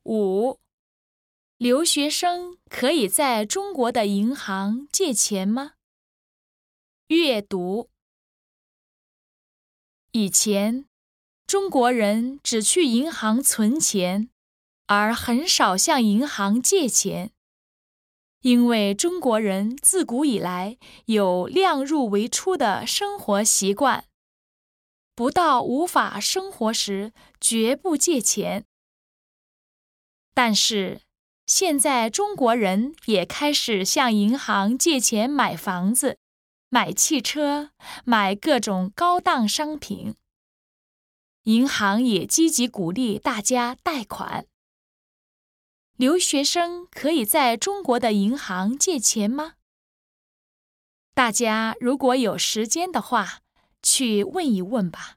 5. 留学生可以在中国的银行借钱吗？阅读。以前，中国人只去银行存钱，而很少向银行借钱，因为中国人自古以来有量入为出的生活习惯，不到无法生活时绝不借钱。但是，现在中国人也开始向银行借钱买房子、买汽车、买各种高档商品。银行也积极鼓励大家贷款。留学生可以在中国的银行借钱吗？大家如果有时间的话，去问一问吧。